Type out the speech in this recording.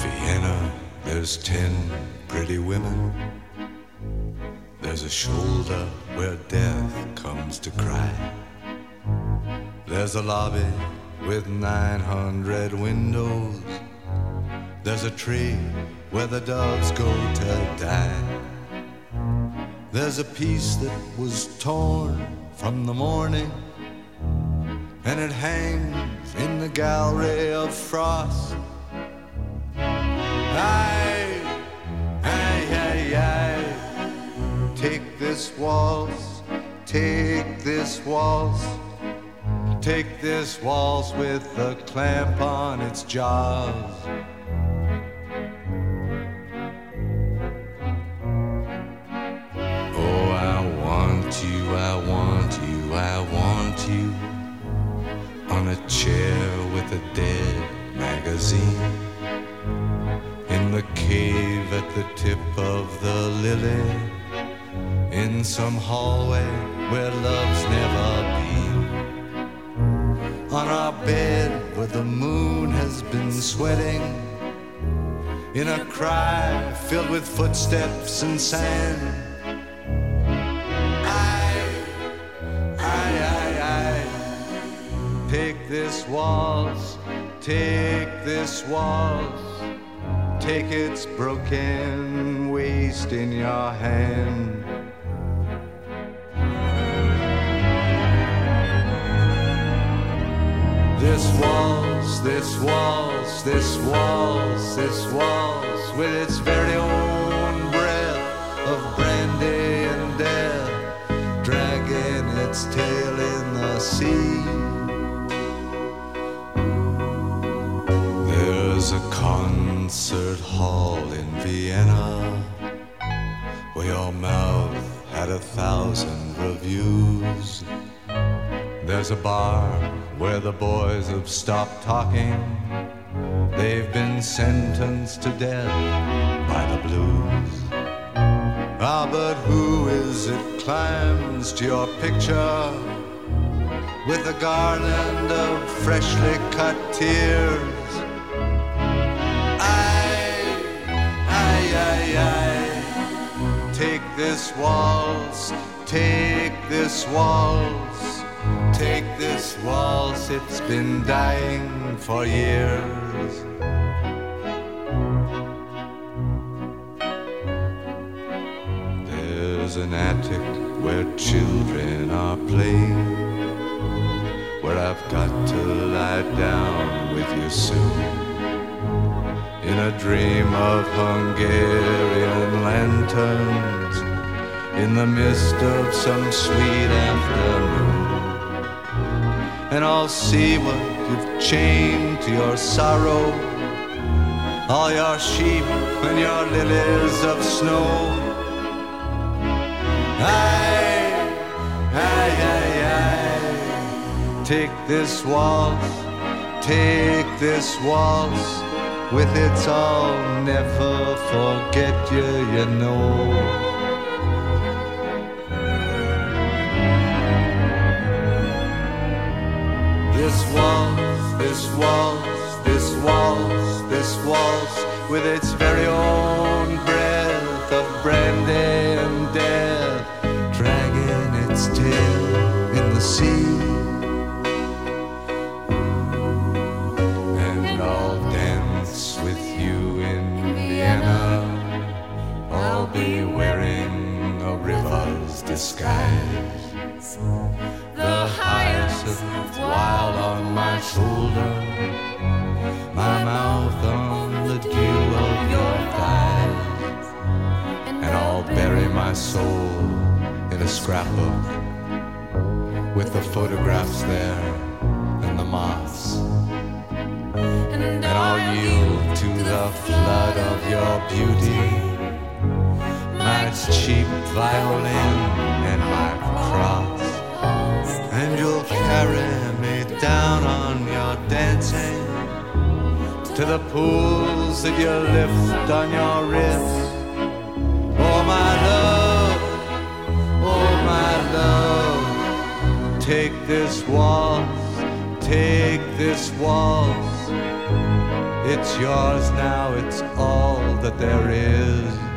Vienna, there's 10 pretty women. There's a shoulder where death comes to cry. There's a lobby with 900 windows. There's a tree where the doves go to die. There's a piece that was torn from the morning, and it hangs in the gallery of frost. Take this waltz, take this waltz, take this waltz with a clamp on its jaws. Oh, I want you, I want you, I want you on a chair with a dead magazine, in the cave at the tip of the lily, in some hallway where love's never been, on our bed where the moon has been sweating, in a cry filled with footsteps and sand. Take this waltz, take this waltz, take its broken waist in your hand. This waltz, this waltz, this waltz, this waltz, with its very own breath of brandy and death, dragging its tail in the sea. There's a concert hall in Vienna where your mouth had 1,000 reviews. There's a bar where the boys have stopped talking. They've been sentenced to death by the blues. Ah, but who is it climbs to your picture with a garland of freshly cut tears? Take this waltz, take this waltz, take this waltz, it's been dying for years. There's an attic where children are playing, where I've got to lie down with you soon, in a dream of Hungarian lanterns, in the mist of some sweet afternoon. And I'll see what you've chained to your sorrow, all your sheep and your lilies of snow. Take this waltz, take this waltz, with its I'll never forget you, you know. This waltz, this waltz, this waltz, this waltz, with its very own breath of brandy and death, dragging its tail in the sea. And I'll dance with you in Vienna, I'll be wearing a river's disguise, the hyacinth wild on my shoulder, my mouth on the dew of your thighs, and I'll bury my soul in a scrapbook with the photographs there and the moths, and I'll yield to the flood of your beauty, my cheap violin and my cross. And you'll carry me down on your dancing to the pools that you lift on your wrist. Oh my love, take this waltz, take this waltz, It's yours now, it's all that there is.